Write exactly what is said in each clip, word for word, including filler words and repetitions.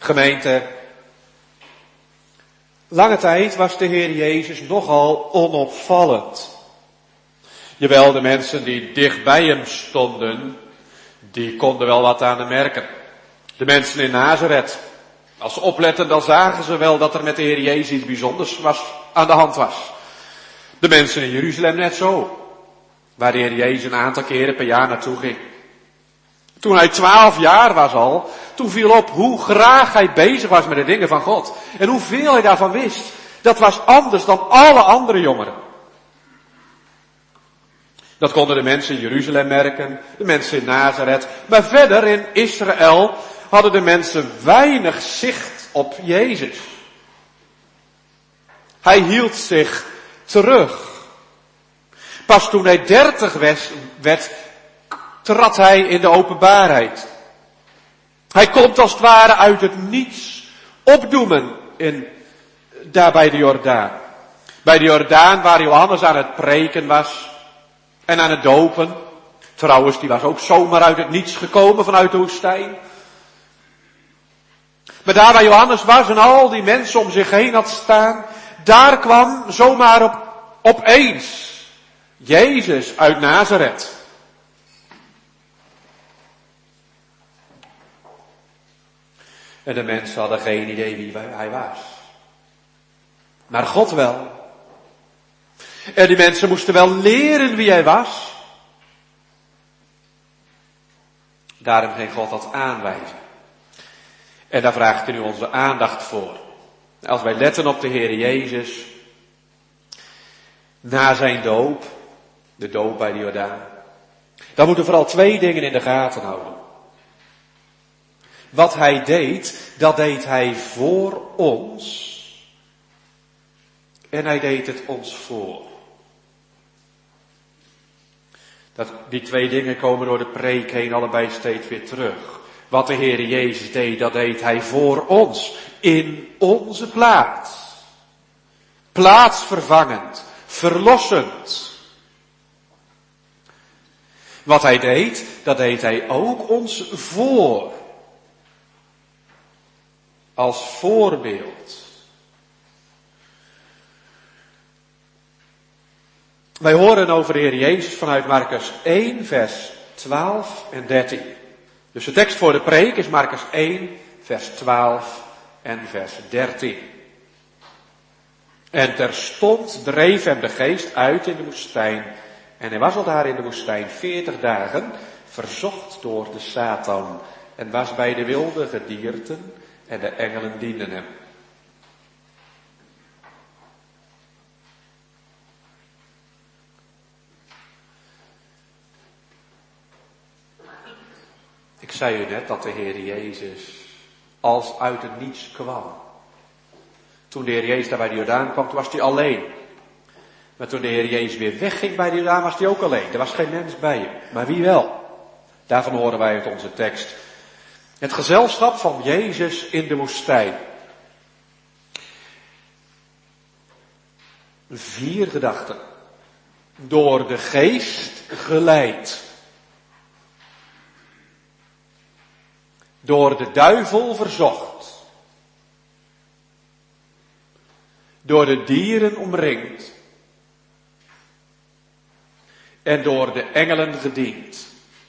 Gemeente, lange tijd was de Heer Jezus nogal onopvallend. Jawel, de mensen die dicht bij hem stonden, die konden wel wat aan hem merken. De mensen in Nazareth, als ze opletten, dan zagen ze wel dat er met de Heer Jezus iets bijzonders was, aan de hand was. De mensen in Jeruzalem net zo, waar de Heer Jezus een aantal keren per jaar naartoe ging. Toen hij twaalf jaar was al, toen viel op hoe graag hij bezig was met de dingen van God. En hoeveel hij daarvan wist. Dat was anders dan alle andere jongeren. Dat konden de mensen in Jeruzalem merken, de mensen in Nazareth. Maar verder in Israël hadden de mensen weinig zicht op Jezus. Hij hield zich terug. Pas toen hij dertig werd, trad hij in de openbaarheid. Hij komt als het ware uit het niets opdoemen in, daar bij de Jordaan. Bij de Jordaan waar Johannes aan het preken was en aan het dopen. Trouwens, die was ook zomaar uit het niets gekomen vanuit de woestijn. Maar daar waar Johannes was en al die mensen om zich heen had staan, daar kwam zomaar op, opeens Jezus uit Nazareth. En de mensen hadden geen idee wie hij was. Maar God wel. En die mensen moesten wel leren wie hij was. Daarom ging God dat aanwijzen. En daar vraag ik nu onze aandacht voor. Als wij letten op de Heer Jezus, na zijn doop, de doop bij de Jordaan, dan moeten we vooral twee dingen in de gaten houden. Wat hij deed, dat deed hij voor ons. En hij deed het ons voor. Dat, die twee dingen komen door de preek heen allebei steeds weer terug. Wat de Heer Jezus deed, dat deed hij voor ons. In onze plaats. Plaatsvervangend. Verlossend. Wat hij deed, dat deed hij ook ons voor. Als voorbeeld. Wij horen over de Heer Jezus vanuit Marcus één, vers twaalf en dertien. Dus de tekst voor de preek is Marcus één, vers twaalf en vers dertien. En terstond dreef hem de geest uit in de woestijn. En hij was al daar in de woestijn veertig dagen, verzocht door de Satan. En was bij de wilde gedierten en de engelen dienden hem. Ik zei u net dat de Heer Jezus als uit het niets kwam. Toen de Heer Jezus daar bij de Jordaan kwam, toen was hij alleen. Maar toen de Heer Jezus weer wegging bij de Jordaan, was hij ook alleen. Er was geen mens bij hem. Maar wie wel? Daarvan horen wij uit onze tekst. Het gezelschap van Jezus in de woestijn. Vier gedachten. Door de geest geleid. Door de duivel verzocht. Door de dieren omringd. En door de engelen gediend.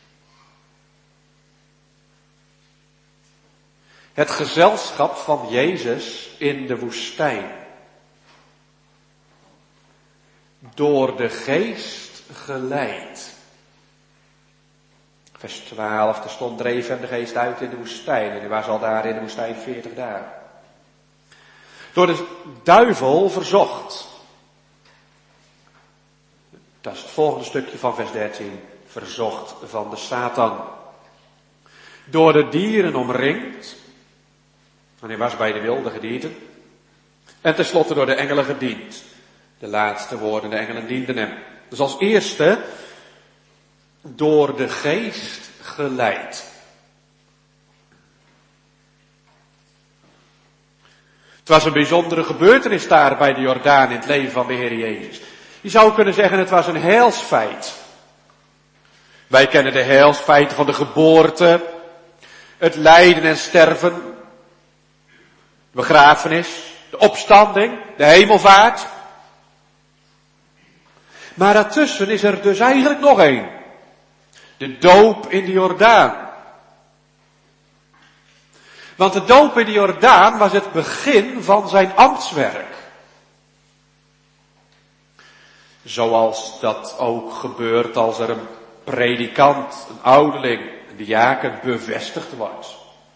Het gezelschap van Jezus in de woestijn. Door de geest geleid. Vers twaalf, er stond dreef hem de geest uit in de woestijn. En hij was al daar in de woestijn veertig dagen. Door de duivel verzocht. Dat is het volgende stukje van vers dertien. Verzocht van de Satan. Door de dieren omringd. En hij was bij de wilde gedienten. En tenslotte door de engelen gediend. De laatste woorden, de engelen dienden hem. Dus als eerste, door de geest geleid. Het was een bijzondere gebeurtenis daar bij de Jordaan in het leven van de Heer Jezus. Je zou kunnen zeggen, het was een heilsfeit. Wij kennen de heilsfeiten van de geboorte, het lijden en sterven, begrafenis, de opstanding, de hemelvaart. Maar daartussen is er dus eigenlijk nog één. De doop in de Jordaan. Want de doop in de Jordaan was het begin van zijn ambtswerk. Zoals dat ook gebeurt als er een predikant, een ouderling, een diaken bevestigd wordt.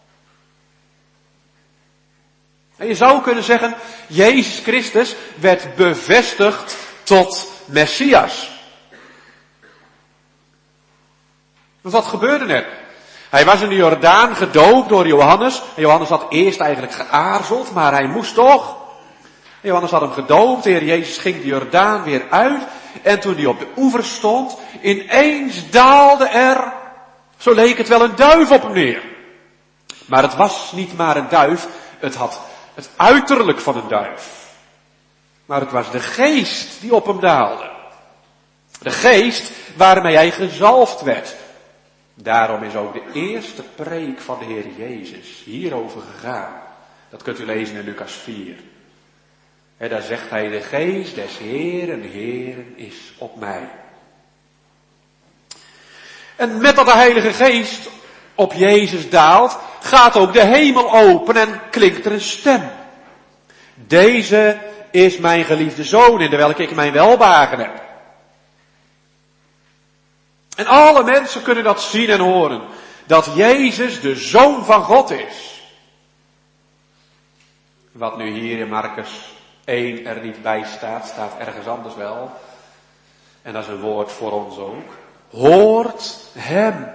En je zou kunnen zeggen, Jezus Christus werd bevestigd tot Messias. Want wat gebeurde er? Hij was in de Jordaan gedoopt door Johannes. En Johannes had eerst eigenlijk geaarzeld, maar hij moest toch. En Johannes had hem gedoopt, de Heer Jezus ging de Jordaan weer uit. En toen hij op de oever stond, ineens daalde er, zo leek het wel, een duif op hem neer. Maar het was niet maar een duif, het had het uiterlijk van een duif. Maar het was de geest die op hem daalde. De geest waarmee hij gezalfd werd. Daarom is ook de eerste preek van de Heer Jezus hierover gegaan. Dat kunt u lezen in Lucas vier. En daar zegt hij, de geest des Heeren, Heeren is op mij. En met dat de Heilige Geest op Jezus daalt, gaat ook de hemel open en klinkt er een stem. Deze is mijn geliefde zoon, in de welke ik mijn welbehagen heb. En alle mensen kunnen dat zien en horen. Dat Jezus de Zoon van God is. Wat nu hier in Marcus één er niet bij staat, staat ergens anders wel. En dat is een woord voor ons ook. Hoort hem.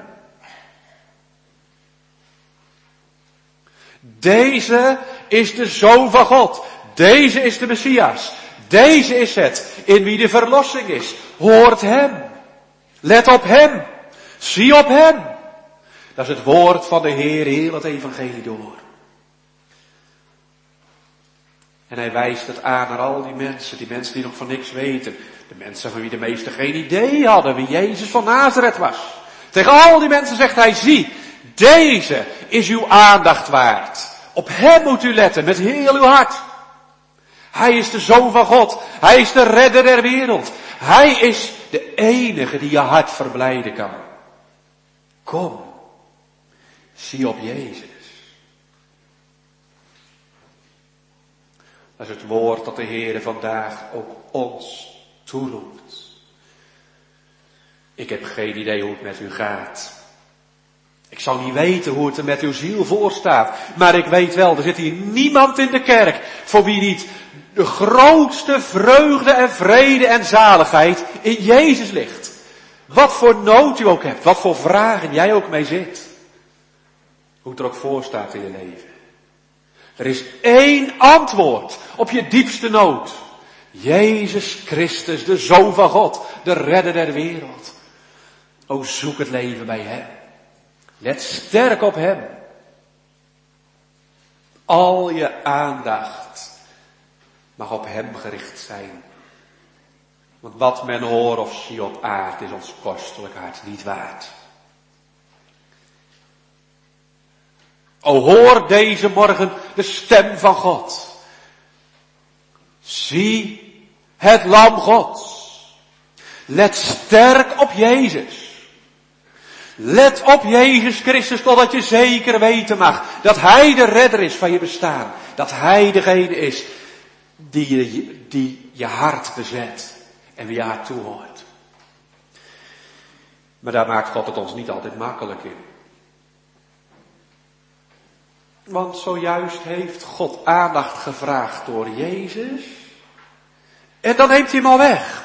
Deze is de Zoon van God. Deze is de Messias. Deze is het in wie de verlossing is. Hoort hem. Let op hem. Zie op hem. Dat is het woord van de Heer, heel het evangelie door. En hij wijst het aan naar al die mensen, die mensen die nog van niks weten. De mensen van wie de meesten geen idee hadden wie Jezus van Nazareth was. Tegen al die mensen zegt hij, zie, deze is uw aandacht waard. Op hem moet u letten, met heel uw hart. Hij is de Zoon van God. Hij is de redder der wereld. Hij is de enige die je hart verblijden kan. Kom, zie op Jezus. Dat is het woord dat de Heer vandaag ook ons toeroept. Ik heb geen idee hoe het met u gaat. Ik zou niet weten hoe het er met uw ziel voor staat. Maar ik weet wel, er zit hier niemand in de kerk voor wie niet de grootste vreugde en vrede en zaligheid in Jezus ligt. Wat voor nood u ook hebt, wat voor vragen jij ook mee zit. Hoe het er ook voor staat in je leven. Er is één antwoord op je diepste nood. Jezus Christus, de Zoon van God, de redder der wereld. O, zoek het leven bij hem. Let sterk op hem. Al je aandacht mag op hem gericht zijn. Want wat men hoort of zie op aard is ons kostelijk hart niet waard. O, hoor deze morgen de stem van God. Zie het lam Gods. Let sterk op Jezus. Let op Jezus Christus totdat je zeker weten mag dat Hij de redder is van je bestaan. Dat Hij degene is die je, die je hart bezet en wie je hart toehoort. Maar daar maakt God het ons niet altijd makkelijk in. Want zojuist heeft God aandacht gevraagd door Jezus. En dan neemt hij hem al weg.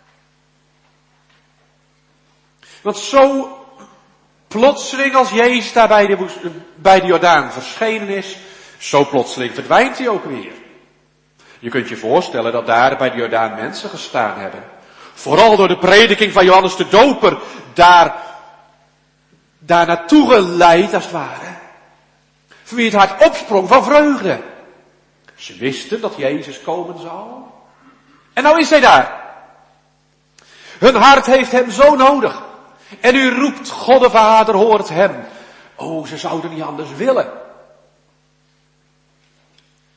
Want zo plotseling als Jezus daar bij de, bij de Jordaan verschenen is, zo plotseling verdwijnt hij ook weer. Je kunt je voorstellen dat daar bij de Jordaan mensen gestaan hebben. Vooral door de prediking van Johannes de Doper, daar, daar naartoe geleid als het ware. Voor wie het hart opsprong van vreugde. Ze wisten dat Jezus komen zou. En nou is hij daar. Hun hart heeft hem zo nodig. En u roept, God de Vader hoort hem. Oh, ze zouden niet anders willen.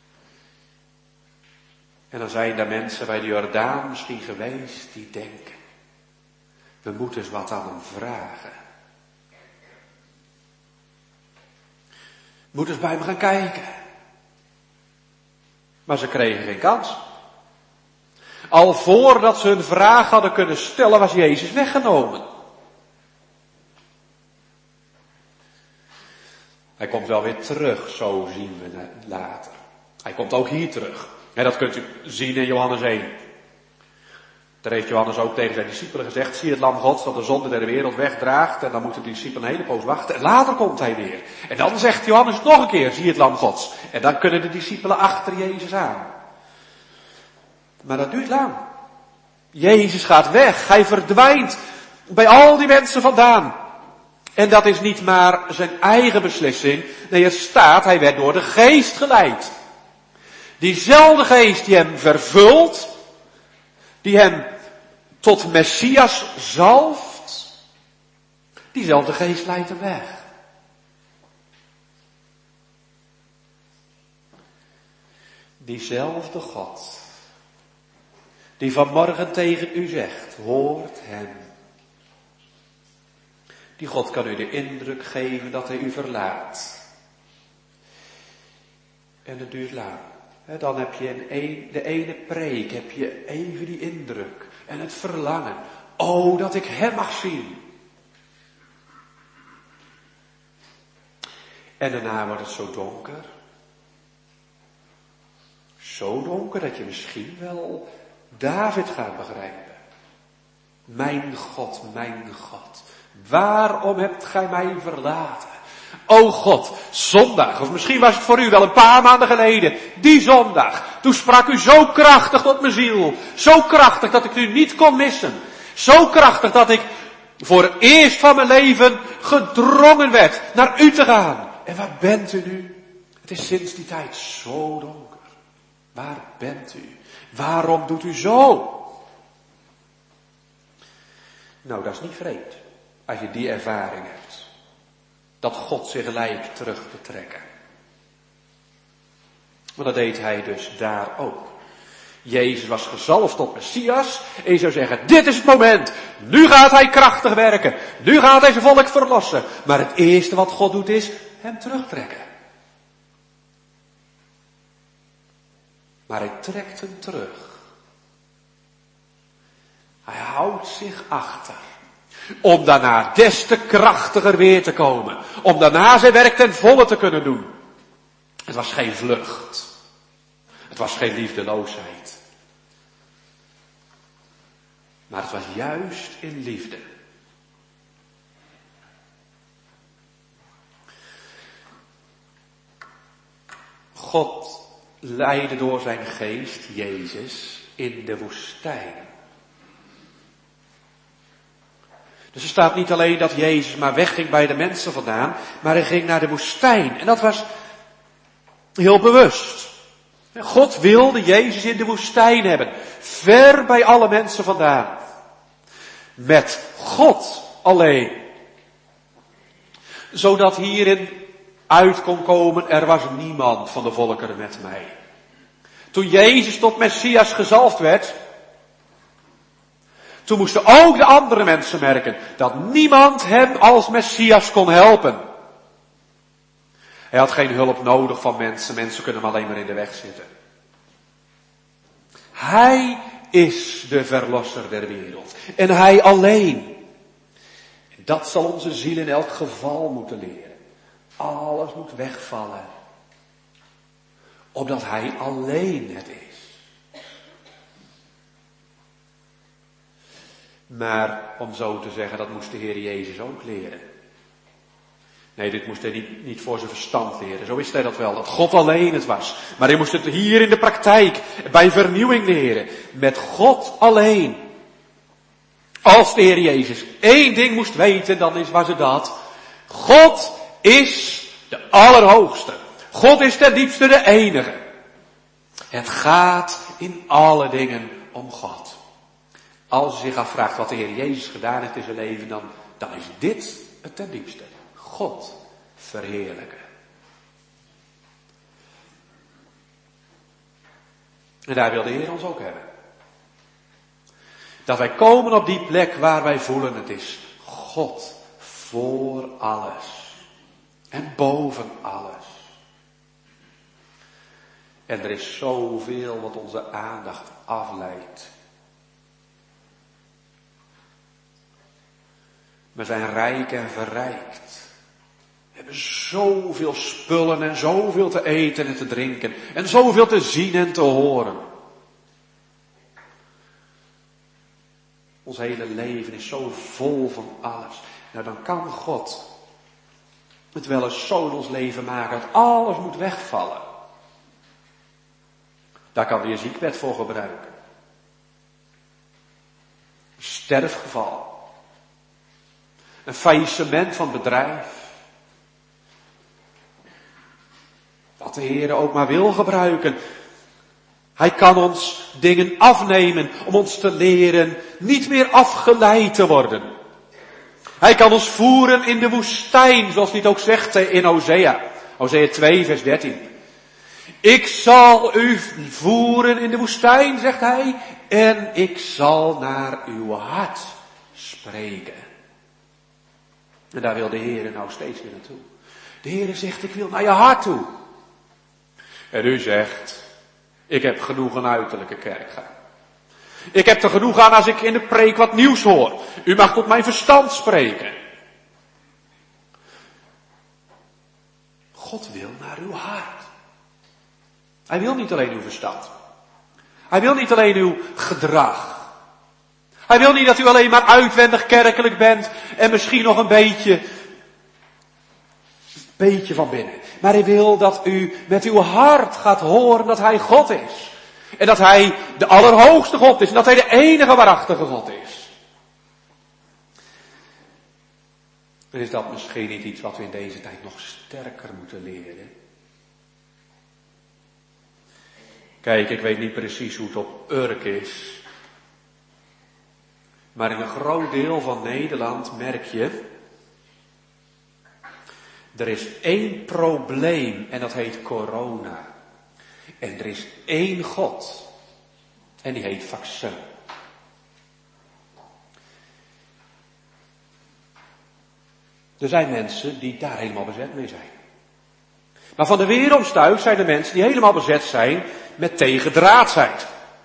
En dan zijn er mensen bij de Jordaan misschien geweest die denken, we moeten eens wat aan hem vragen. We moeten eens bij hem gaan kijken. Maar ze kregen geen kans. Al voordat ze hun vraag hadden kunnen stellen, was Jezus weggenomen. Hij komt wel weer terug, zo zien we later. Hij komt ook hier terug. En dat kunt u zien in Johannes één. Daar heeft Johannes ook tegen zijn discipelen gezegd, zie het lam Gods dat de zonde der wereld wegdraagt. En dan moeten de discipelen een hele poos wachten. En later komt hij weer. En dan zegt Johannes nog een keer, zie het lam Gods. En dan kunnen de discipelen achter Jezus aan. Maar dat duurt lang. Jezus gaat weg. Hij verdwijnt bij al die mensen vandaan. En dat is niet maar zijn eigen beslissing. Nee, er staat, hij werd door de geest geleid. Diezelfde geest die hem vervult, die hem tot Messias zalft, diezelfde geest leidt hem weg. Diezelfde God, die vanmorgen tegen u zegt, hoort hem. Die God kan u de indruk geven dat hij u verlaat. En het duurt lang. Dan heb je in een, de ene preek, heb je even die indruk en het verlangen. Oh, dat ik hem mag zien. En daarna wordt het zo donker. Zo donker dat je misschien wel David gaat begrijpen. Mijn God, mijn God, waarom hebt gij mij verlaten? O God, zondag, of misschien was het voor u wel een paar maanden geleden, die zondag, toen sprak u zo krachtig tot mijn ziel, zo krachtig dat ik u niet kon missen, zo krachtig dat ik voor het eerst van mijn leven gedrongen werd naar u te gaan. En waar bent u nu? Het is sinds die tijd zo donker. Waar bent u? Waarom doet u zo? Nou, dat is niet vreemd, als je die ervaring hebt. Dat God zich lijkt terug te trekken. Maar dat deed hij dus daar ook. Jezus was gezalfd tot Messias. En je zou zeggen, dit is het moment. Nu gaat hij krachtig werken. Nu gaat hij zijn volk verlossen. Maar het eerste wat God doet is hem terugtrekken. Maar hij trekt hem terug. Hij houdt zich achter. Om daarna des te krachtiger weer te komen. Om daarna zijn werk ten volle te kunnen doen. Het was geen vlucht. Het was geen liefdeloosheid. Maar het was juist in liefde. God leidde door zijn geest, Jezus, in de woestijn. Dus er staat niet alleen dat Jezus maar wegging bij de mensen vandaan, maar hij ging naar de woestijn. En dat was heel bewust. God wilde Jezus in de woestijn hebben, ver bij alle mensen vandaan. Met God alleen. Zodat hierin uit kon komen, er was niemand van de volkeren met mij. Toen Jezus tot Messias gezalfd werd, toen moesten ook de andere mensen merken dat niemand hem als Messias kon helpen. Hij had geen hulp nodig van mensen. Mensen kunnen hem alleen maar in de weg zitten. Hij is de verlosser der wereld. En hij alleen. En dat zal onze ziel in elk geval moeten leren. Alles moet wegvallen. Opdat hij alleen het is. Maar om zo te zeggen, dat moest de Heer Jezus ook leren. Nee, dit moest hij niet, niet voor zijn verstand leren. Zo wist hij dat wel, dat God alleen het was. Maar hij moest het hier in de praktijk, bij vernieuwing leren. Met God alleen. Als de Heer Jezus één ding moest weten, dan is, was het dat. God is de Allerhoogste. God is ten diepste de enige. Het gaat in alle dingen om God. Als u zich afvraagt wat de Heer Jezus gedaan heeft in zijn leven, dan, dan is dit het ten diepste. God verheerlijken. En daar wil de Heer ons ook hebben. Dat wij komen op die plek waar wij voelen het is God voor alles. En boven alles. En er is zoveel wat onze aandacht afleidt. We zijn rijk en verrijkt. We hebben zoveel spullen en zoveel te eten en te drinken. En zoveel te zien en te horen. Ons hele leven is zo vol van alles. Nou, dan kan God het wel eens zo in ons leven maken dat alles moet wegvallen. Daar kan hij een ziekbed voor gebruiken. Een sterfgeval. Een faillissement van het bedrijf. Wat de Heer ook maar wil gebruiken. Hij kan ons dingen afnemen om ons te leren niet meer afgeleid te worden. Hij kan ons voeren in de woestijn, zoals hij het ook zegt in Hosea. Hosea twee, vers dertien. Ik zal u voeren in de woestijn, zegt hij, en ik zal naar uw hart spreken. En daar wil de Heer nou steeds weer naartoe. De Heer zegt, ik wil naar je hart toe. En u zegt, ik heb genoeg een uiterlijke kerk gaan. Ik heb er genoeg aan als ik in de preek wat nieuws hoor. U mag tot mijn verstand spreken. God wil naar uw hart. Hij wil niet alleen uw verstand. Hij wil niet alleen uw gedrag. Hij wil niet dat u alleen maar uitwendig kerkelijk bent en misschien nog een beetje, een beetje van binnen. Maar hij wil dat u met uw hart gaat horen dat hij God is. En dat hij de allerhoogste God is. En dat hij de enige waarachtige God is. En is dat misschien niet iets wat we in deze tijd nog sterker moeten leren? Kijk, ik weet niet precies hoe het op Urk is. Maar in een groot deel van Nederland merk je, er is één probleem en dat heet corona. En er is één God. En die heet vaccin. Er zijn mensen die daar helemaal bezet mee zijn. Maar van de weeromstuit zijn er mensen die helemaal bezet zijn met tegendraadsheid.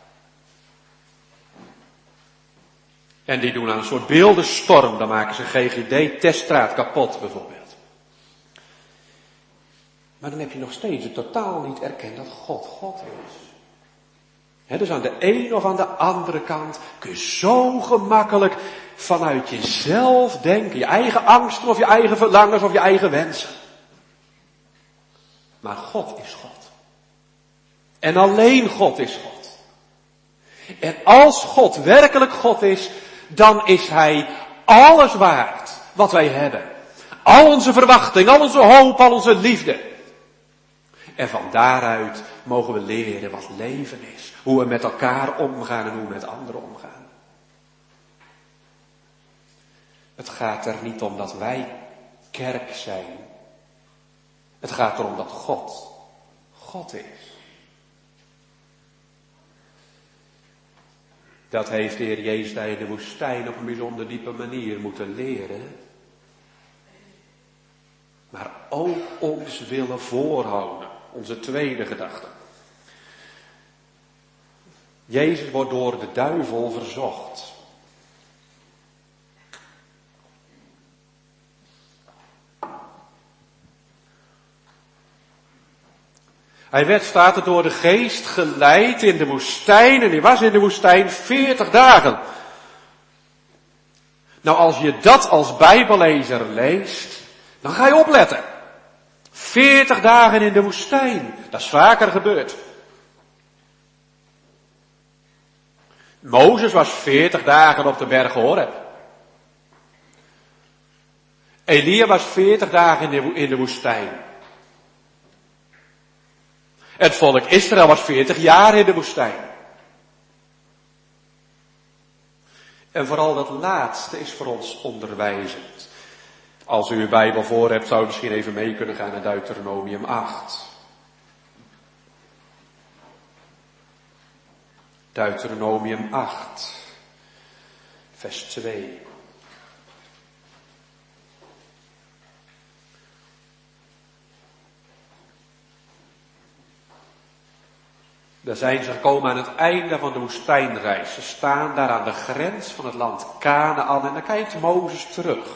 En die doen aan een soort beeldenstorm. Dan maken ze G G D-teststraat kapot bijvoorbeeld. Maar dan heb je nog steeds het totaal niet erkend dat God God is. He, dus aan de een of aan de andere kant kun je zo gemakkelijk vanuit jezelf denken. Je eigen angsten of je eigen verlangens of je eigen wensen. Maar God is God. En alleen God is God. En als God werkelijk God is, dan is Hij alles waard wat wij hebben. Al onze verwachting, al onze hoop, al onze liefde. En van daaruit mogen we leren wat leven is. Hoe we met elkaar omgaan en hoe we met anderen omgaan. Het gaat er niet om dat wij kerk zijn. Het gaat erom dat God God is. Dat heeft de Heer Jezus daar in de woestijn op een bijzonder diepe manier moeten leren. Maar ook ons willen voorhouden. Onze tweede gedachte. Jezus wordt door de duivel verzocht. Hij werd, staat er, door de geest geleid in de woestijn. En hij was in de woestijn veertig dagen. Nou, als je dat als bijbellezer leest, dan ga je opletten. Veertig dagen in de woestijn. Dat is vaker gebeurd. Mozes was veertig dagen op de berg Horeb. Elia was veertig dagen in de, in de woestijn. Het volk Israël was veertig jaar in de woestijn. En vooral dat laatste is voor ons onderwijzend. Als u uw Bijbel voor hebt, zou u misschien even mee kunnen gaan naar Deuteronomium acht. Deuteronomium acht, vers twee. Daar zijn ze gekomen aan het einde van de woestijnreis. Ze staan daar aan de grens van het land Kanaan en dan kijkt Mozes terug.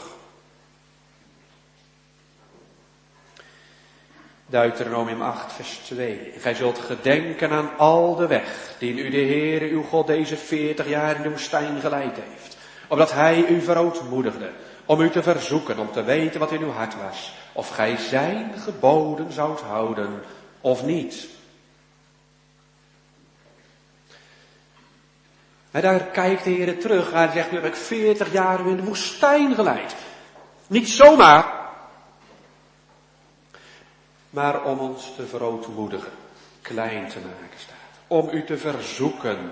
Deuteronomium acht, vers twee. Gij zult gedenken aan al de weg die u de Heere uw God deze veertig jaar in de woestijn geleid heeft. Opdat hij u verootmoedigde, om u te verzoeken, om te weten wat in uw hart was. Of gij zijn geboden zoudt houden, of niet. En daar kijkt de Heer terug. Hij zegt, nu heb ik veertig jaar in de woestijn geleid. Niet zomaar. Maar om ons te verootmoedigen. Klein te maken staat. Om u te verzoeken.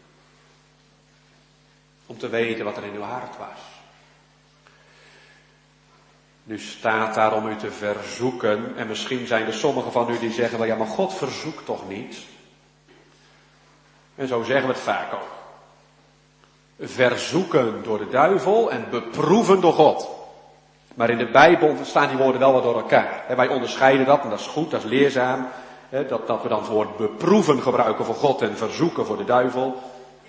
Om te weten wat er in uw hart was. Nu staat daar om u te verzoeken. En misschien zijn er sommigen van u die zeggen, wel ja, maar God verzoekt toch niet? En zo zeggen we het vaak ook. Verzoeken door de duivel en beproeven door God. Maar in de Bijbel staan die woorden wel wat door elkaar. Wij onderscheiden dat en dat is goed, dat is leerzaam. Dat, dat we dan het woord beproeven gebruiken voor God en verzoeken voor de duivel.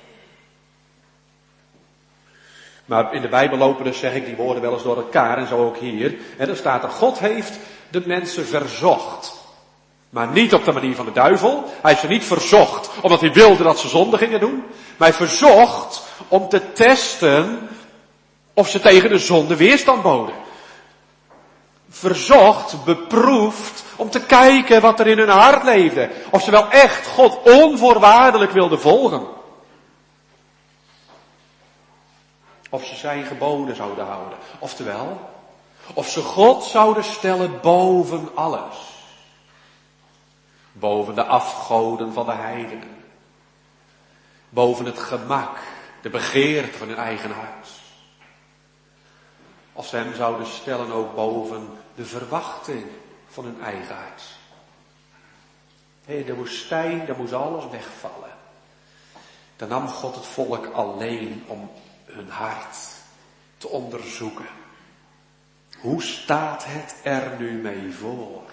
Maar in de Bijbel lopen dus, zeg ik, die woorden wel eens door elkaar en zo ook hier. En er staat er, God heeft de mensen verzocht. Maar niet op de manier van de duivel. Hij heeft ze niet verzocht omdat hij wilde dat ze zonde gingen doen. Maar hij verzocht om te testen of ze tegen de zonde weerstand boden. Verzocht, beproefd, om te kijken wat er in hun hart leefde. Of ze wel echt God onvoorwaardelijk wilden volgen. Of ze zijn geboden zouden houden. Oftewel, of ze God zouden stellen boven alles. Boven de afgoden van de heidenen. Boven het gemak, de begeerte van hun eigen hart. Of ze hem zouden stellen ook boven de verwachting van hun eigen hart. In de woestijn, daar moest alles wegvallen. Dan nam God het volk alleen om hun hart te onderzoeken. Hoe staat het er nu mee voor?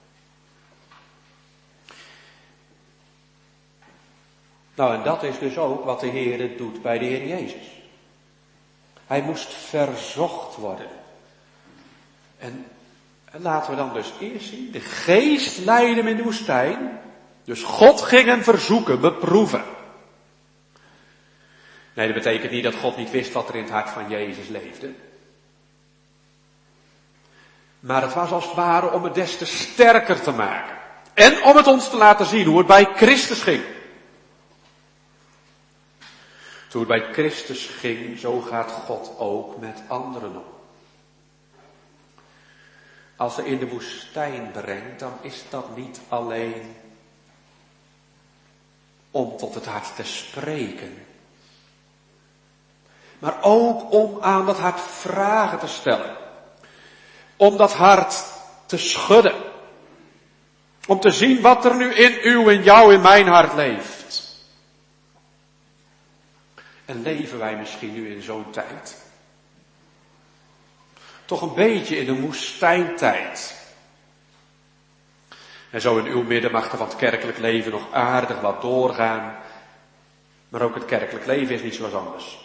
Nou, en dat is dus ook wat de Heer doet bij de Heer Jezus. Hij moest verzocht worden. En, en laten we dan dus eerst zien, de geest leidde hem in de woestijn. Dus God ging hem verzoeken, beproeven. Nee, dat betekent niet dat God niet wist wat er in het hart van Jezus leefde. Maar het was als het ware om het des te sterker te maken. En om het ons te laten zien hoe het bij Christus ging. Toen het bij Christus ging, zo gaat God ook met anderen om. Als hij in de woestijn brengt, dan is dat niet alleen om tot het hart te spreken. Maar ook om aan dat hart vragen te stellen. Om dat hart te schudden. Om te zien wat er nu in uw, in jou, in mijn hart leeft. En leven wij misschien nu in zo'n tijd? Toch een beetje in een woestijntijd. En zo in uw midden mag er van het kerkelijk leven nog aardig wat doorgaan. Maar ook het kerkelijk leven is niet zoals anders.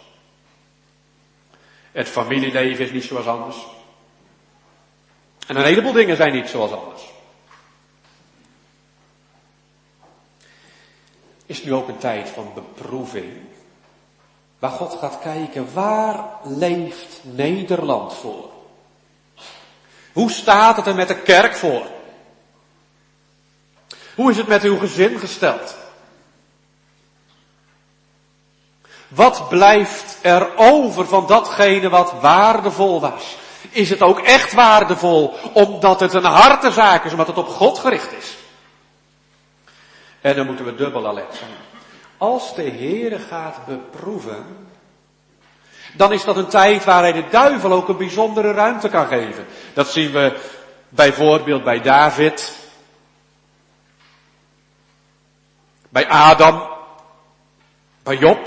Het familieleven is niet zoals anders. En een heleboel dingen zijn niet zoals anders. Is nu ook een tijd van beproeving. Waar God gaat kijken, waar leeft Nederland voor? Hoe staat het er met de kerk voor? Hoe is het met uw gezin gesteld? Wat blijft er over van datgene wat waardevol was? Is het ook echt waardevol omdat het een hartenzaak is, omdat het op God gericht is? En dan moeten we dubbel alert zijn. Als de Heere gaat beproeven, dan is dat een tijd waar hij de duivel ook een bijzondere ruimte kan geven. Dat zien we bijvoorbeeld bij David, bij Adam, Bij Job.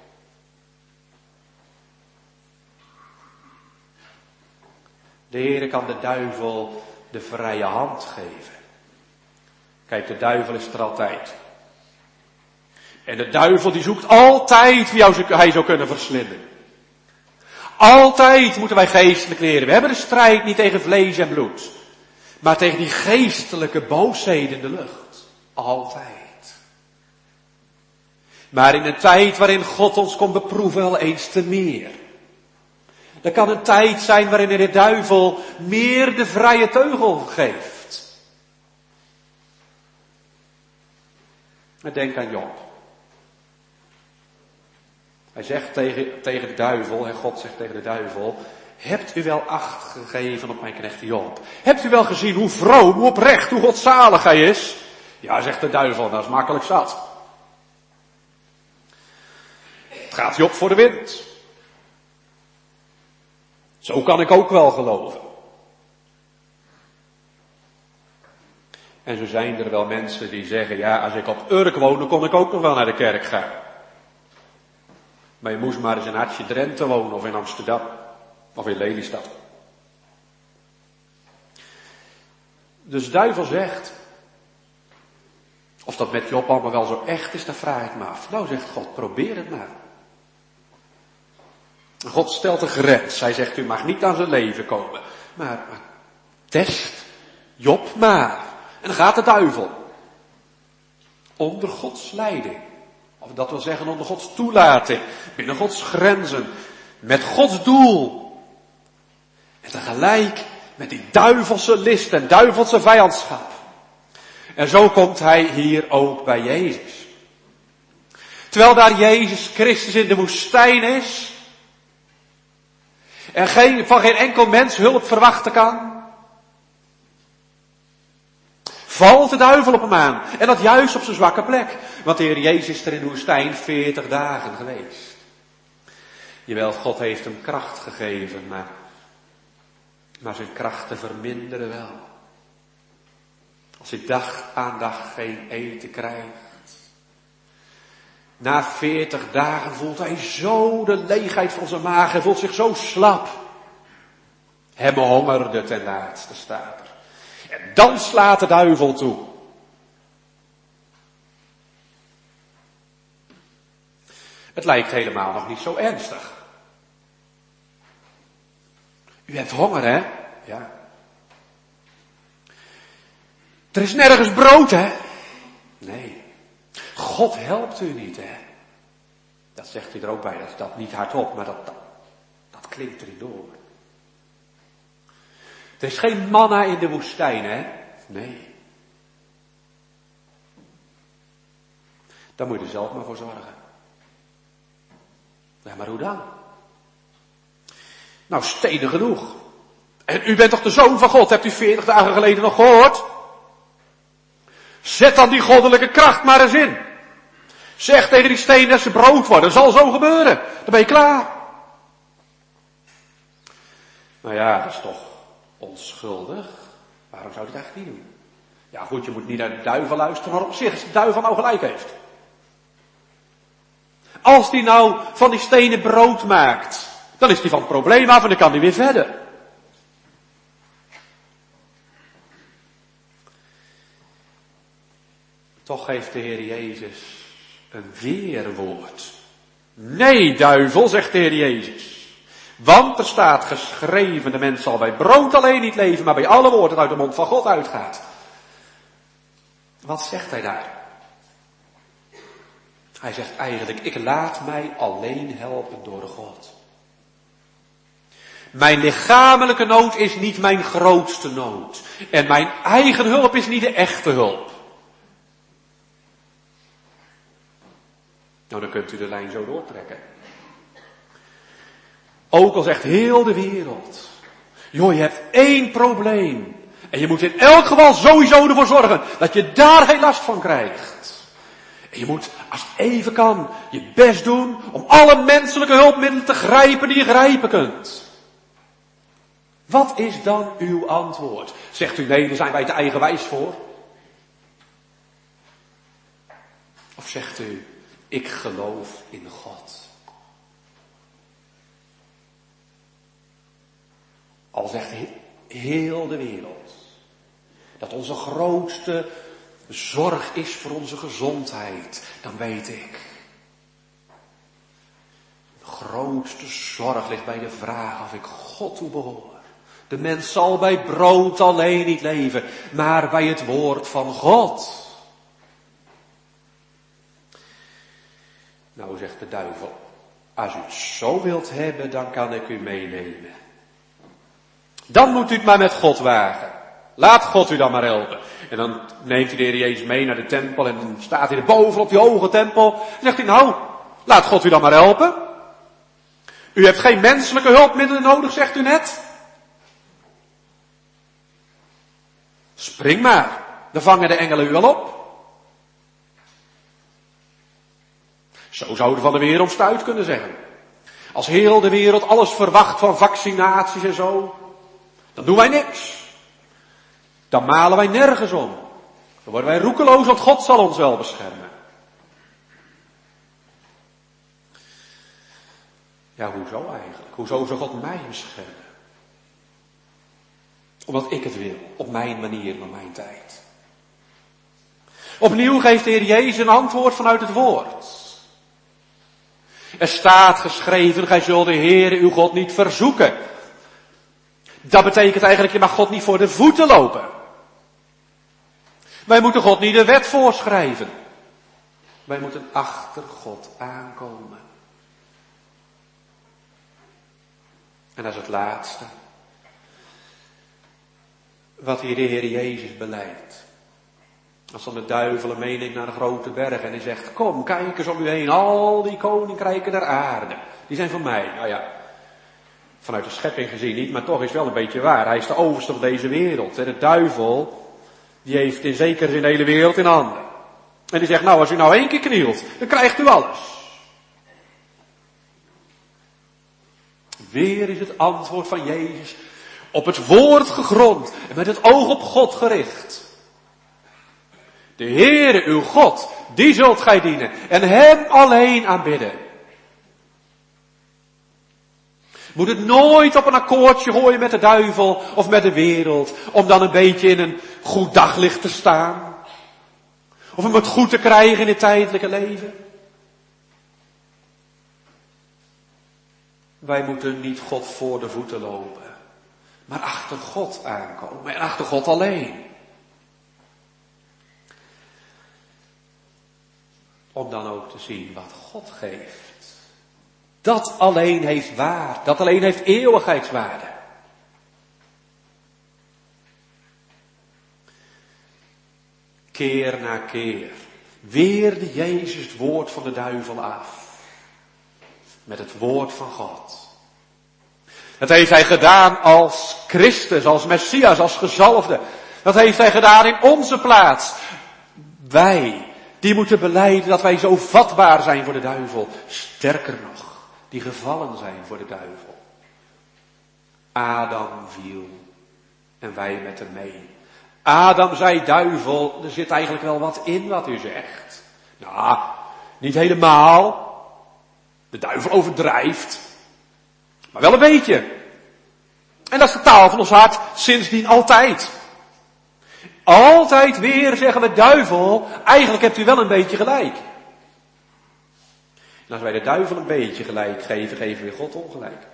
De Heere kan de duivel de vrije hand geven. Kijk, de duivel is er altijd. En de duivel die zoekt altijd wie hij zou kunnen verslinden. Altijd moeten wij geestelijk leren. We hebben de strijd niet tegen vlees en bloed. Maar tegen die geestelijke boosheden in de lucht. Altijd. Maar in een tijd waarin God ons komt beproeven wel eens te meer. Er kan een tijd zijn waarin de duivel meer de vrije teugel geeft. Maar denk aan Job. Hij zegt tegen, tegen de duivel, en God zegt tegen de duivel, hebt u wel acht gegeven op mijn knecht Job? Hebt u wel gezien hoe vroom, hoe oprecht, hoe godzalig hij is? Ja, zegt de duivel, dat is makkelijk zat. Het gaat Job voor de wind. Zo kan ik ook wel geloven. En zo zijn er wel mensen die zeggen, ja, als ik op Urk woon, dan kon ik ook nog wel naar de kerk gaan. Maar je moest maar eens in Hartje Drenthe wonen, of in Amsterdam, of in Lelystad. Dus de duivel zegt, of dat met Job allemaal wel zo echt is, dat vraag ik me af. Nou, zegt God, probeer het maar. God stelt een grens. Hij zegt, u mag niet aan zijn leven komen. Maar, maar test Job maar. En dan gaat de duivel. Onder Gods leiding. Of dat wil zeggen onder Gods toelating. Binnen Gods grenzen. Met Gods doel. En tegelijk met die duivelse list en duivelse vijandschap. En zo komt hij hier ook bij Jezus. Terwijl daar Jezus Christus in de woestijn is. En geen, van geen enkel mens hulp verwachten kan. Valt de duivel op hem aan. En dat juist op zijn zwakke plek. Want de Heer Jezus is er in de woestijn veertig dagen geweest. Jawel, God heeft hem kracht gegeven, maar, maar zijn krachten verminderen wel. Als hij dag aan dag geen eten krijgt. Na veertig dagen voelt hij zo de leegheid van zijn maag. Hij voelt zich zo slap. Hem hongerde ten laatste, staat er. En dan slaat de duivel toe. Het lijkt helemaal nog niet zo ernstig. U hebt honger, hè? Ja. Er is nergens brood, hè? Nee. God helpt u niet, hè? Dat zegt hij er ook bij, dat is dat niet hardop, maar dat, dat, dat klinkt erin door. Er is geen manna in de woestijn, hè? Nee. Daar moet je er zelf maar voor zorgen. Ja, maar hoe dan? Nou, steden genoeg. En u bent toch de zoon van God, hebt u veertig dagen geleden nog gehoord? Zet dan die goddelijke kracht maar eens in. Zeg tegen die stenen dat ze brood worden. Dat zal zo gebeuren. Dan ben je klaar. Nou ja, dat is toch onschuldig. Waarom zou je het eigenlijk niet doen? Ja goed, je moet niet naar de duivel luisteren, maar op zich, als de duivel nou gelijk heeft. Als die nou van die stenen brood maakt, dan is die van het probleem af en dan kan die weer verder. Toch heeft de Heer Jezus een weerwoord. Nee, duivel, zegt de Heer Jezus. Want er staat geschreven, de mens zal bij brood alleen niet leven, maar bij alle woorden dat uit de mond van God uitgaat. Wat zegt hij daar? Hij zegt eigenlijk, ik laat mij alleen helpen door God. Mijn lichamelijke nood is niet mijn grootste nood. En mijn eigen hulp is niet de echte hulp. Nou, dan kunt u de lijn zo doortrekken. Ook al zegt heel de wereld, joh, je hebt één probleem. En je moet in elk geval sowieso ervoor zorgen dat je daar geen last van krijgt. En je moet, als het even kan, je best doen om alle menselijke hulpmiddelen te grijpen die je grijpen kunt. Wat is dan uw antwoord? Zegt u, nee, daar zijn wij te eigenwijs voor. Of zegt u, Ik geloof in God. Al zegt heel de wereld dat onze grootste zorg is voor onze gezondheid, dan weet ik. De grootste zorg ligt bij de vraag of ik God toebehoor. De mens zal bij brood alleen niet leven, maar bij het woord van God. Nou, zegt de duivel, als u het zo wilt hebben, dan kan ik u meenemen. Dan moet u het maar met God wagen. Laat God u dan maar helpen. En dan neemt hij de Heer Jezus mee naar de tempel en dan staat hij er boven op die hoge tempel. En zegt hij, nou, laat God u dan maar helpen. U hebt geen menselijke hulpmiddelen nodig, zegt u net. Spring maar, dan vangen de engelen u wel op. Zo zouden we van de wereldstuit kunnen zeggen. Als heel de wereld alles verwacht van vaccinaties en zo, dan doen wij niks. Dan malen wij nergens om. Dan worden wij roekeloos, want God zal ons wel beschermen. Ja, hoezo eigenlijk? Hoezo zou God mij beschermen? Omdat ik het wil, op mijn manier, op mijn tijd. Opnieuw geeft de Heer Jezus een antwoord vanuit het woord. Er staat geschreven, gij zult de Heere uw God niet verzoeken. Dat betekent eigenlijk, je mag God niet voor de voeten lopen. Wij moeten God niet de wet voorschrijven. Wij moeten achter God aankomen. En dat is het laatste. Wat hier de Heer Jezus beleidt. Als dan de duivel hem meeneemt naar de grote berg en hij zegt, kom, kijk eens om u heen, al die koninkrijken der aarde, die zijn van mij. Nou ja, vanuit de schepping gezien niet, maar toch is wel een beetje waar. Hij is de overste van deze wereld. En de duivel, die heeft in zekere zin de hele wereld in handen. En die zegt, nou, als u nou één keer knielt, dan krijgt u alles. Weer is het antwoord van Jezus op het woord gegrond en met het oog op God gericht. De Heere, uw God, die zult gij dienen en hem alleen aanbidden. Moet het nooit op een akkoordje gooien met de duivel of met de wereld, om dan een beetje in een goed daglicht te staan. Of om het goed te krijgen in het tijdelijke leven. Wij moeten niet God voor de voeten lopen, maar achter God aankomen en achter God alleen. Om dan ook te zien wat God geeft. Dat alleen heeft waarde. Dat alleen heeft eeuwigheidswaarde. Keer na keer weerde Jezus het woord van de duivel af. Met het woord van God. Dat heeft hij gedaan als Christus, als Messias, als gezalfde. Dat heeft hij gedaan in onze plaats. Wij, die moeten belijden dat wij zo vatbaar zijn voor de duivel. Sterker nog, die gevallen zijn voor de duivel. Adam viel en wij met hem mee. Adam zei, duivel, er zit eigenlijk wel wat in wat u zegt. Nou, niet helemaal. De duivel overdrijft. Maar wel een beetje. En dat is de taal van ons hart sindsdien altijd. Altijd weer zeggen we, duivel, eigenlijk hebt u wel een beetje gelijk. En als wij de duivel een beetje gelijk geven, geven we God ongelijk.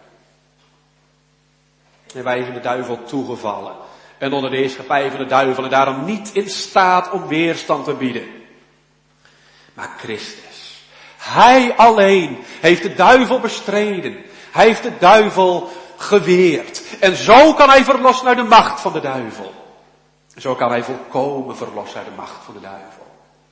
En wij zijn de duivel toegevallen. En onder de heerschappij van de duivel en daarom niet in staat om weerstand te bieden. Maar Christus, hij alleen heeft de duivel bestreden. Hij heeft de duivel geweerd. En zo kan hij verlossen uit de macht van de duivel. Zo kan hij volkomen verlossen uit de macht van de duivel.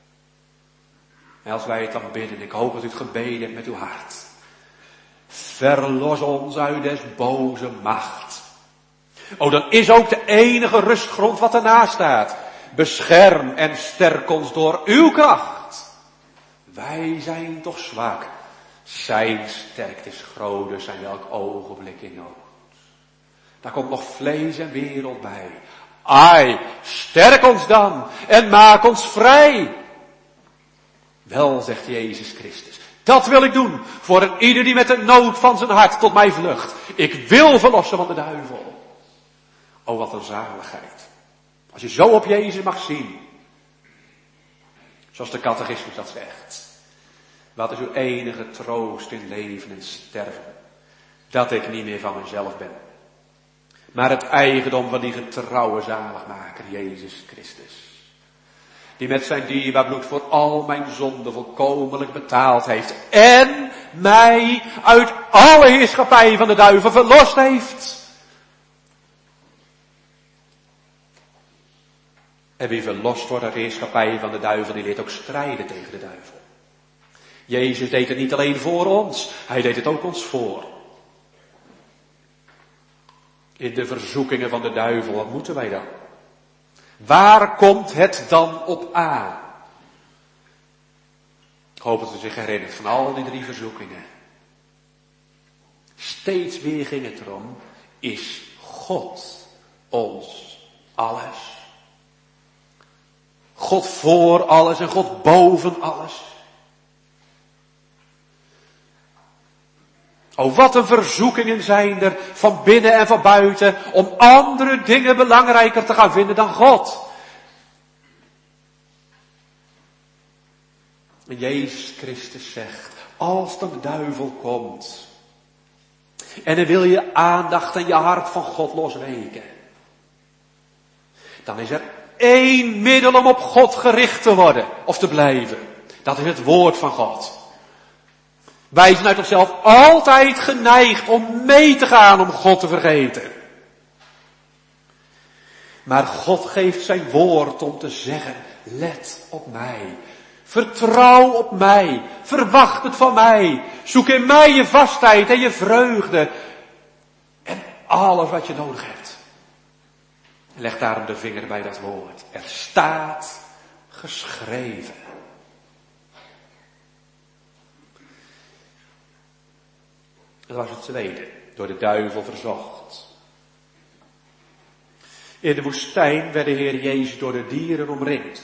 En als wij het dan bidden, ik hoop dat u het gebeden hebt met uw hart. Verlos ons uit des boze macht. Oh, dan is ook de enige rustgrond wat ernaast staat. Bescherm en sterk ons door uw kracht. Wij zijn toch zwak. Zijn sterkte is groot, dus zijn welk ogenblik in nood. Daar komt nog vlees en wereld bij. Ai, sterk ons dan en maak ons vrij. Wel, zegt Jezus Christus, dat wil ik doen voor een ieder die met de nood van zijn hart tot mij vlucht. Ik wil verlossen van de duivel. Oh, wat een zaligheid. Als je zo op Jezus mag zien. Zoals de catechismus dat zegt. Wat is uw enige troost in leven en sterven? Dat ik niet meer van mezelf ben. Maar het eigendom van die getrouwe zaligmaker, Jezus Christus. Die met zijn dierbaar bloed voor al mijn zonden volkomenlijk betaald heeft. En mij uit alle heerschappij van de duivel verlost heeft. En wie verlost wordt uit de heerschappij van de duivel, die leert ook strijden tegen de duivel. Jezus deed het niet alleen voor ons, hij deed het ook ons voor. In de verzoekingen van de duivel, wat moeten wij dan? Waar komt het dan op aan? Ik hoop dat u zich herinnert van al die drie verzoekingen. Steeds weer ging het erom, is God ons alles? God voor alles en God boven alles? Oh, wat een verzoekingen zijn er van binnen en van buiten om andere dingen belangrijker te gaan vinden dan God. En Jezus Christus zegt, als dan de duivel komt en hij wil je aandacht en je hart van God losweken, dan is er één middel om op God gericht te worden of te blijven. Dat is het woord van God. Wij zijn uit onszelf altijd geneigd om mee te gaan om God te vergeten. Maar God geeft zijn woord om te zeggen, let op mij. Vertrouw op mij. Verwacht het van mij. Zoek in mij je vastheid en je vreugde. En alles wat je nodig hebt. Leg daarom de vinger bij dat woord. Er staat geschreven. Dat was het tweede, door de duivel verzocht. In de woestijn werd de Heer Jezus door de dieren omringd.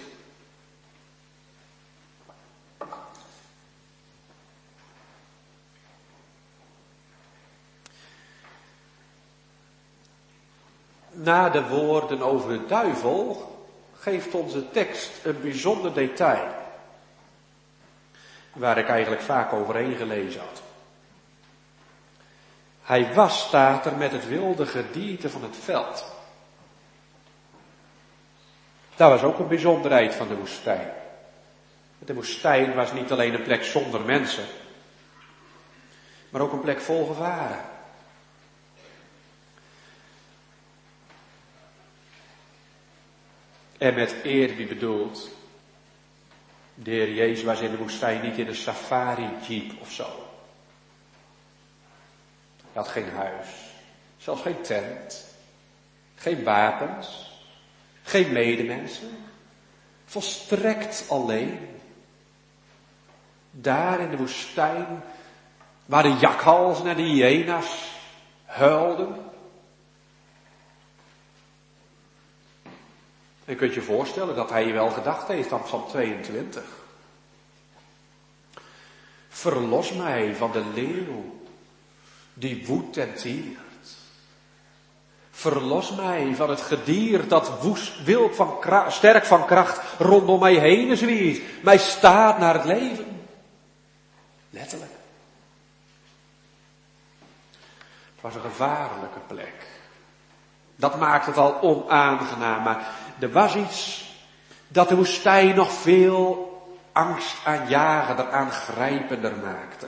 Na de woorden over de duivel geeft onze tekst een bijzonder detail. Waar ik eigenlijk vaak overheen gelezen had. Hij was, staat er, met het wilde gedierte van het veld. Dat was ook een bijzonderheid van de woestijn. De woestijn was niet alleen een plek zonder mensen, maar ook een plek vol gevaren. En met eerbied bedoeld, de Heer Jezus was in de woestijn niet in een safari-jeep of zo. Hij had geen huis, zelfs geen tent, geen wapens, geen medemensen, volstrekt alleen. Daar in de woestijn, waar de jakhalzen en de hyena's huilden. Je kunt je voorstellen dat hij je wel gedacht heeft aan Psalm tweeëntwintig. Verlos mij van de leeuw die woedt en tiert. Verlos mij van het gedier dat woest, wild van kracht, sterk van kracht rondom mij heen zwiert. Mij staat naar het leven. Letterlijk. Het was een gevaarlijke plek. Dat maakt het al onaangenaam. Maar er was iets dat de woestijn nog veel angstaanjagender, aangrijpender maakte.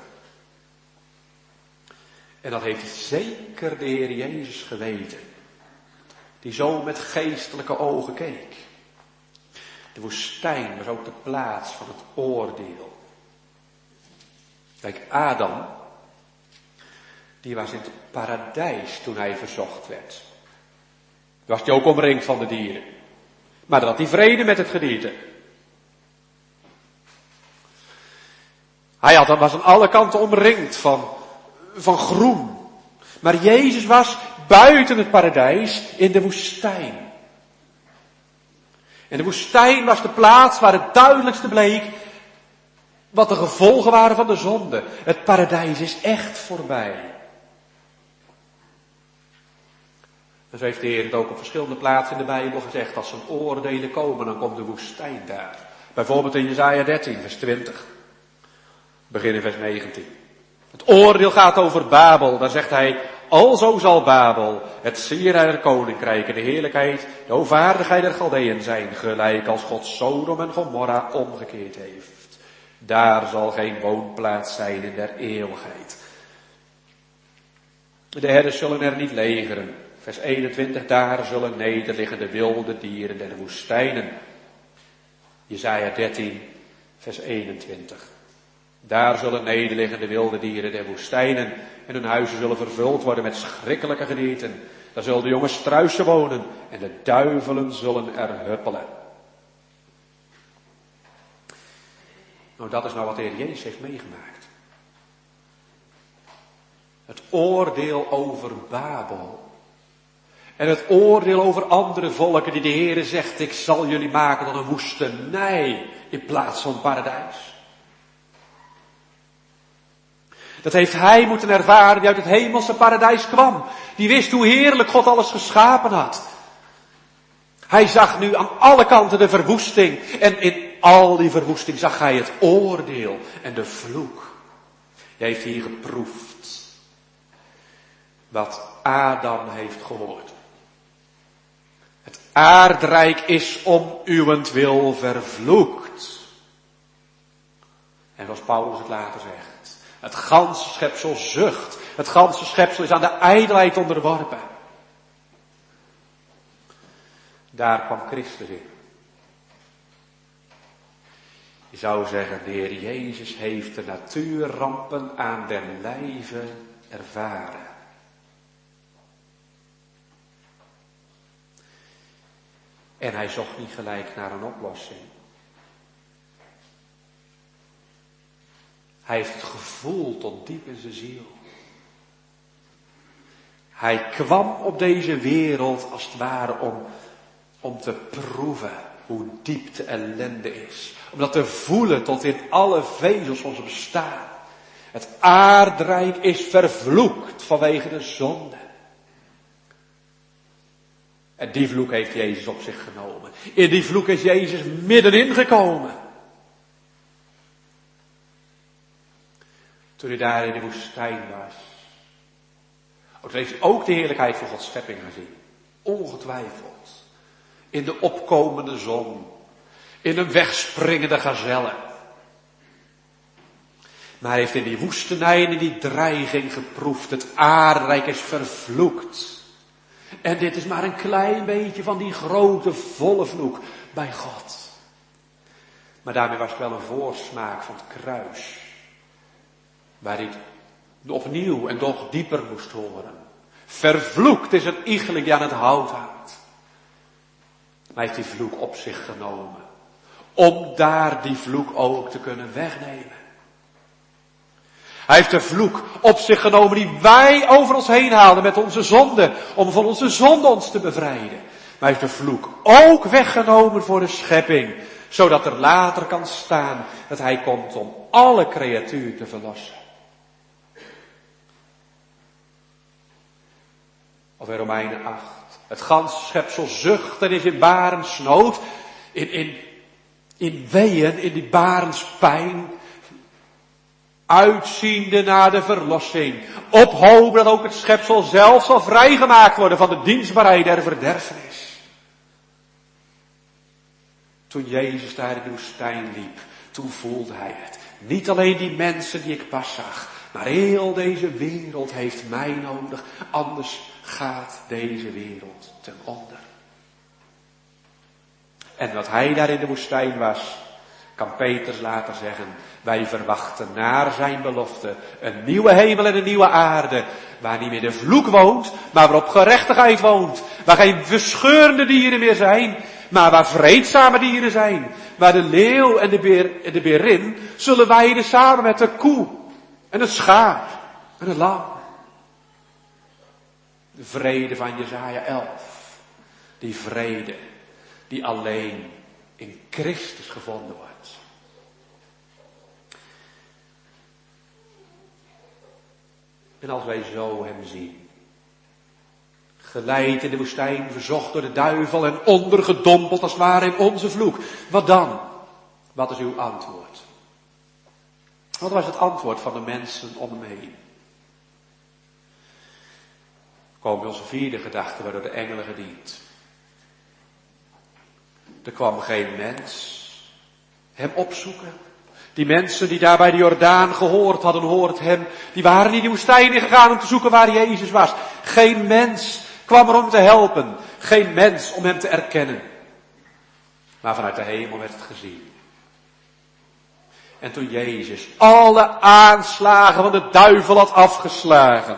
En dat heeft zeker de Heer Jezus geweten. Die zo met geestelijke ogen keek. De woestijn was ook de plaats van het oordeel. Kijk, Adam, die was in het paradijs toen hij verzocht werd. Was hij ook omringd van de dieren. Maar dan had hij vrede met het gedierte. Hij had, was aan alle kanten omringd van, van groen. Maar Jezus was buiten het paradijs in de woestijn. En de woestijn was de plaats waar het duidelijkste bleek Wat de gevolgen waren van de zonde. Het paradijs is echt voorbij. Dus heeft de Heer het ook op verschillende plaatsen in de Bijbel gezegd. Als zijn oordelen komen, dan komt de woestijn daar. Bijvoorbeeld in Jesaja dertien, vers twintig. Begin in vers negentien. Het oordeel gaat over Babel. Daar zegt hij, alzo zal Babel, het sieraad der koninkrijk en de heerlijkheid, de hoogvaardigheid der Galdeën zijn, gelijk als God Sodom en Gomorra omgekeerd heeft. Daar zal geen woonplaats zijn in der eeuwigheid. De herders zullen er niet legeren. Vers eenentwintig, daar zullen nederliggen de wilde dieren der woestijnen. Jesaja dertien, vers eenentwintig. Daar zullen nederliggen de wilde dieren der woestijnen en hun huizen zullen vervuld worden met schrikkelijke gedierten. Daar zullen de jonge struisen wonen en de duivelen zullen er huppelen. Nou, dat is nou wat de Heer Jezus heeft meegemaakt. Het oordeel over Babel. En het oordeel over andere volken die de Heer zegt, ik zal jullie maken tot een woestenij in plaats van paradijs. Dat heeft hij moeten ervaren die uit het hemelse paradijs kwam. Die wist hoe heerlijk God alles geschapen had. Hij zag nu aan alle kanten de verwoesting. En in al die verwoesting zag hij het oordeel en de vloek. Hij heeft hier geproefd wat Adam heeft gehoord. Het aardrijk is om uwentwil vervloekt. En zoals Paulus het later zegt. Het ganse schepsel zucht. Het ganse schepsel is aan de ijdelheid onderworpen. Daar kwam Christus in. Je zou zeggen, de Heer Jezus heeft de natuurrampen aan den lijve ervaren. En hij zocht niet gelijk naar een oplossing. Hij heeft het gevoeld tot diep in zijn ziel. Hij kwam op deze wereld als het ware om, om te proeven hoe diep de ellende is. Om dat te voelen tot in alle vezels van zijn bestaan. Het aardrijk is vervloekt vanwege de zonde. En die vloek heeft Jezus op zich genomen. In die vloek is Jezus middenin gekomen. Toen hij daar in de woestijn was. Toen heeft hij ook de heerlijkheid van Gods schepping gezien. Ongetwijfeld. In de opkomende zon. In een wegspringende gazelle. Maar hij heeft in die woestenij en in die dreiging geproefd. Het aardrijk is vervloekt. En dit is maar een klein beetje van die grote volle vloek bij God. Maar daarmee was het wel een voorsmaak van het kruis. Waar hij opnieuw en nog dieper moest horen. Vervloekt is een icheling die aan het hout hangt. Maar hij heeft die vloek op zich genomen. Om daar die vloek ook te kunnen wegnemen. Hij heeft de vloek op zich genomen die wij over ons heen haalden met onze zonde. Om van onze zonde ons te bevrijden. Maar hij heeft de vloek ook weggenomen voor de schepping. Zodat er later kan staan dat hij komt om alle creatuur te verlossen. Of in Romeinen acht. Het ganse schepsel zucht en is in barensnood. In, in, in weeën, in die barenspijn. Uitziende naar de verlossing. Op hoop dat ook het schepsel zelf zal vrijgemaakt worden van de dienstbaarheid der verderfenis. Toen Jezus daar in de woestijn liep, toen voelde hij het. Niet alleen die mensen die ik pas zag, maar heel deze wereld heeft mij nodig. Anders gaat deze wereld ten onder. En wat hij daar in de woestijn was, kan Petrus later zeggen, wij verwachten naar zijn belofte een nieuwe hemel en een nieuwe aarde, waar niet meer de vloek woont, maar waarop gerechtigheid woont, waar geen verscheurende dieren meer zijn, maar waar vreedzame dieren zijn, waar de leeuw en de, beer, en de berin zullen weiden samen met de koe en het schaap en het lam. De vrede van Jesaja elf, die vrede die alleen in Christus gevonden wordt. En als wij zo hem zien, geleid in de woestijn, verzocht door de duivel en ondergedompeld als het ware in onze vloek. Wat dan? Wat is uw antwoord? Wat was het antwoord van de mensen om hem heen? Komen we onze vierde gedachte, waardoor de engelen gediend. Er kwam geen mens hem opzoeken. Die mensen die daar bij de Jordaan gehoord hadden, hoort hem, die waren niet in de woestijn ingegaan om te zoeken waar Jezus was. Geen mens kwam er om te helpen. Geen mens om hem te erkennen. Maar vanuit de hemel werd het gezien. En toen Jezus alle aanslagen van de duivel had afgeslagen.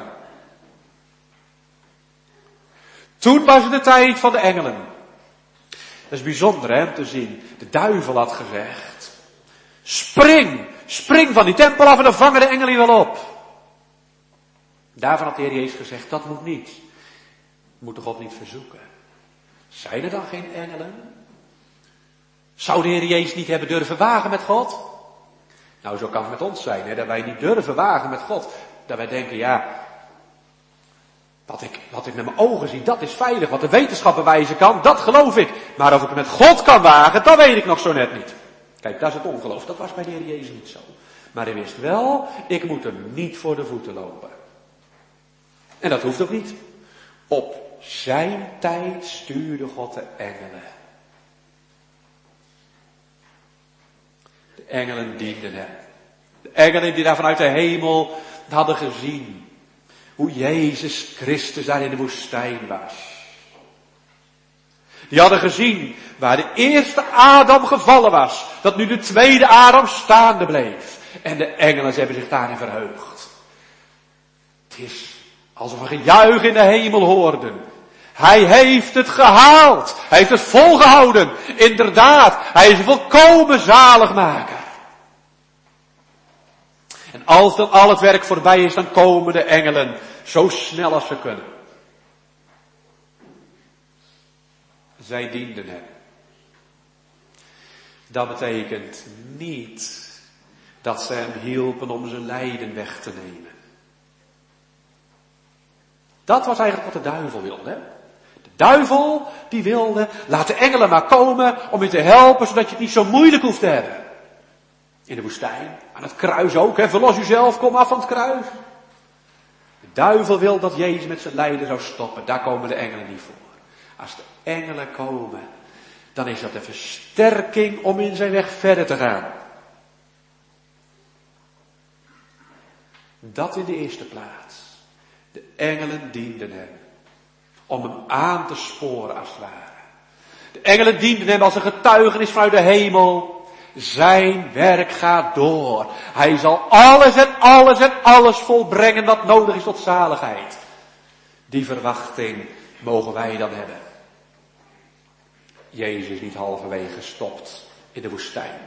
Toen was het de tijd van de engelen. Dat is bijzonder hè, om te zien. De duivel had gezegd, spring, spring van die tempel af en dan vangen de engelen je wel op. Daarvan had de Heer Jezus gezegd, dat moet niet. We moeten God niet verzoeken. Zijn er dan geen engelen? Zou de Heer Jezus niet hebben durven wagen met God? Nou, zo kan het met ons zijn, hè, dat wij niet durven wagen met God. Dat wij denken, ja, wat ik, wat ik met mijn ogen zie, dat is veilig. Wat de wetenschap bewijzen kan, dat geloof ik. Maar of ik het met God kan wagen, dat weet ik nog zo net niet. Kijk, dat is het ongeloof. Dat was bij de Heer Jezus niet zo. Maar hij wist wel, ik moet hem niet voor de voeten lopen. En dat hoeft ook niet. Op zijn tijd stuurde God de engelen. De engelen dienden hem. De engelen die daar vanuit de hemel hadden gezien hoe Jezus Christus daar in de woestijn was. Die hadden gezien waar de eerste Adam gevallen was, dat nu de tweede Adam staande bleef. En de engelen ze hebben zich daarin verheugd. Het is alsof we gejuich in de hemel hoorden. Hij heeft het gehaald. Hij heeft het volgehouden. Inderdaad, hij is een volkomen zaligmaker. En als dan al het werk voorbij is, dan komen de engelen zo snel als ze kunnen. Zij dienden hem. Dat betekent niet dat ze hem hielpen om zijn lijden weg te nemen. Dat was eigenlijk wat de duivel wilde. Hè? De duivel die wilde, laat de engelen maar komen om je te helpen, zodat je het niet zo moeilijk hoeft te hebben. In de woestijn, aan het kruis ook, hè? Verlos uzelf, kom af van het kruis. De duivel wil dat Jezus met zijn lijden zou stoppen. Daar komen de engelen niet voor. Als de engelen komen, dan is dat een versterking om in zijn weg verder te gaan. Dat in de eerste plaats. De engelen dienden hem. Om hem aan te sporen als het ware. De engelen dienden hem als een getuigenis vanuit de hemel. Zijn werk gaat door. Hij zal alles en alles en alles volbrengen wat nodig is tot zaligheid. Die verwachting mogen wij dan hebben. Jezus is niet halverwege gestopt in de woestijn.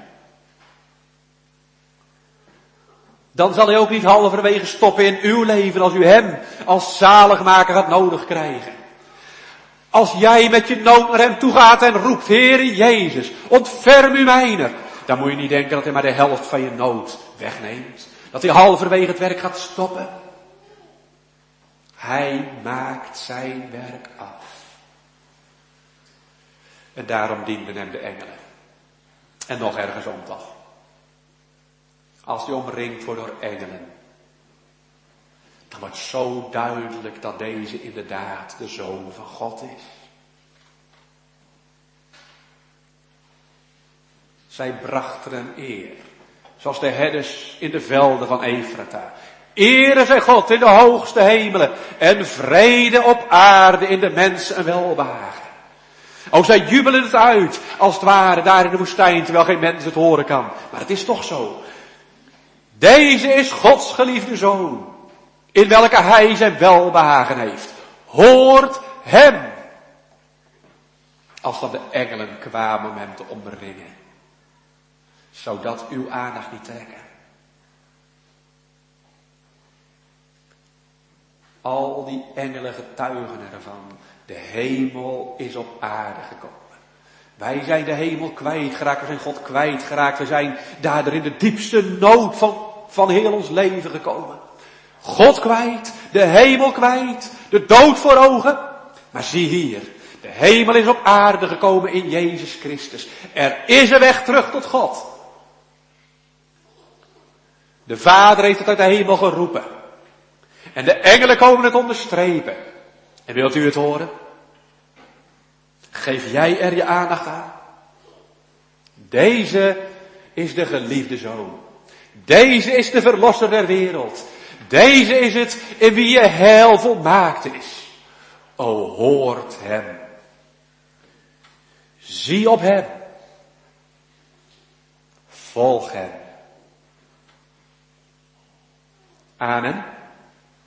Dan zal hij ook niet halverwege stoppen in uw leven als u hem als zaligmaker gaat nodig krijgen. Als jij met je nood naar hem toe gaat en roept, Heere Jezus, ontferm u mijner. Dan moet je niet denken dat hij maar de helft van je nood wegneemt. Dat hij halverwege het werk gaat stoppen. Hij maakt zijn werk af. En daarom dienden hem de engelen. En nog ergens om toch. Als hij omringd wordt door engelen. Dan wordt zo duidelijk dat deze inderdaad de Zoon van God is. Zij brachten hem eer. Zoals de herders in de velden van Efrata. Ere zij God in de hoogste hemelen. En vrede op aarde in de mensen een welbehagen. Ook zij jubelen het uit, als het ware, daar in de woestijn, terwijl geen mens het horen kan. Maar het is toch zo. Deze is Gods geliefde Zoon, in welke hij zijn welbehagen heeft. Hoort hem. Als dan de engelen kwamen om hem te omringen. Zou dat uw aandacht niet trekken? Al die engelen getuigen ervan. De hemel is op aarde gekomen. Wij zijn de hemel kwijtgeraakt. We zijn God kwijtgeraakt. We zijn daardoor in de diepste nood van, van heel ons leven gekomen. God kwijt, de hemel kwijt, de dood voor ogen. Maar zie hier, de hemel is op aarde gekomen in Jezus Christus. Er is een weg terug tot God. De Vader heeft het uit de hemel geroepen. En de engelen komen het onderstrepen. En wilt u het horen? Geef jij er je aandacht aan? Deze is de geliefde Zoon. Deze is de verlosser der wereld. Deze is het in wie je heil volmaakt is. O, hoort hem. Zie op hem. Volg hem. Amen.